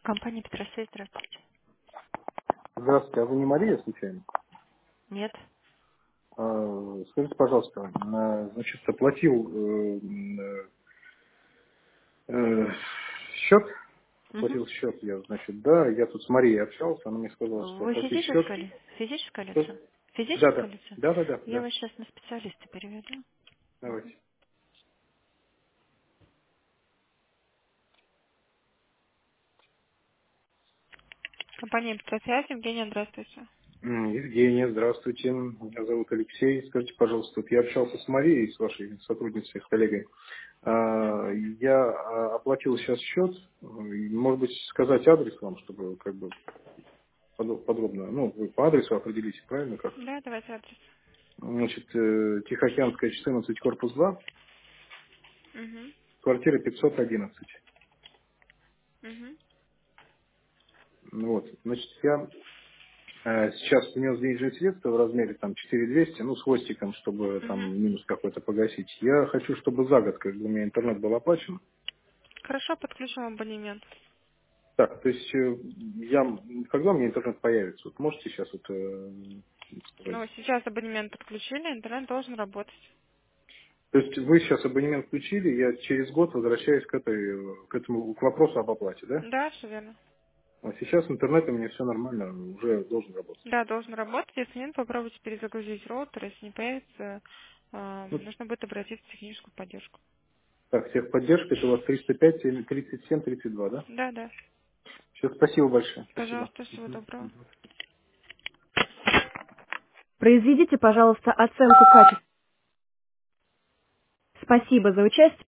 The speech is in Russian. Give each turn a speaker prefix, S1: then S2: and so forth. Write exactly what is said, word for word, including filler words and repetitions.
S1: Компания Петросвет, здравствуйте.
S2: Здравствуйте, а вы не Мария, случайно?
S1: Нет.
S2: А, Скажите, пожалуйста, а, значит, оплатил э, э, счет,
S1: Угу.
S2: оплатил счет я, значит, да, я тут с Марией общался, она мне сказала, что
S1: Вы
S2: оплатить счет.
S1: физическое, ли- физическое
S2: Что?
S1: лицо?
S2: Да,
S1: Физическое
S2: да,
S1: лицо?
S2: да, да, да,
S1: Я
S2: да.
S1: вас сейчас на специалиста переведу.
S2: Давайте.
S1: Компания Петросвет, Евгения, здравствуйте.
S2: М, Евгения, здравствуйте, меня зовут Алексей. Скажите, пожалуйста, вот я общался с Марией, с вашей сотрудницей, с коллегой. А,
S1: Угу.
S2: Я а, оплатил сейчас счет. И, может быть, сказать адрес вам, чтобы как бы подо- подробно, ну, вы по адресу определите, правильно как?
S1: Да, давайте адрес.
S2: Значит, э, Тихоокеанская, четырнадцать, корпус два,
S1: Угу.
S2: квартира пятьсот одиннадцать.
S1: Угу.
S2: Ну вот, значит, я э, сейчас внес денежные средства в размере там четыре тысячи двести, ну, с хвостиком, чтобы там
S1: Угу.
S2: минус какой-то погасить. Я хочу, чтобы за год, как бы у меня интернет был оплачен.
S1: Хорошо, подключим абонемент.
S2: Так, то есть э, я, когда у меня интернет появится? Вот можете сейчас вот э, сказать?
S1: Ну, сейчас абонемент подключили, интернет должен работать.
S2: То есть вы сейчас абонемент включили, я через год возвращаюсь к этой, э, к этому, к вопросу об оплате, да?
S1: Да, все верно.
S2: А сейчас с интернетом у меня все нормально, уже должен работать.
S1: Да, должен работать. Если нет, попробуйте перезагрузить роутер. Если не появится, э,
S2: Ну,
S1: нужно будет обратиться в техническую поддержку.
S2: так, техподдержка, это у вас триста пять, тридцать семь, тридцать два, да?
S1: Да, да.
S2: Все, спасибо большое. Спасибо.
S1: Пожалуйста, всего
S2: Мгм,
S1: доброго.
S2: мгм.
S3: Произведите, пожалуйста, оценку качества. Спасибо за участие.